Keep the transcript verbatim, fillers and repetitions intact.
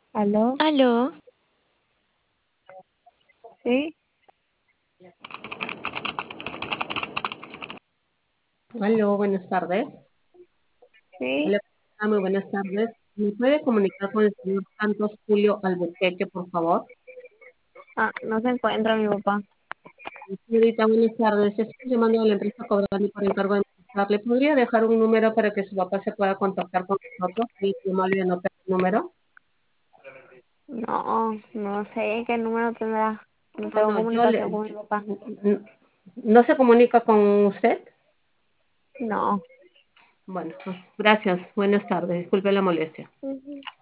¿Aló? Aló, ¿Sí? Aló, buenas tardes. ¿Sí? Hola, ah, muy buenas tardes. ¿Me puede comunicar con el señor Santos Julio Albuquerque, por favor? Ah, no se encuentra mi papá. Señorita, buenas tardes. Estoy llamando a la empresa Cobrani por encargo de administrar. ¿Le podría dejar un número para que su papá se pueda contactar con nosotros? Sí, muy amable, anotar el número. No, no sé qué número tendrá. No No, tengo no, yo comunicación le... con mi papá. ¿No se comunica con usted? No. Bueno, pues gracias. Buenas tardes. Disculpe la molestia. Ujú.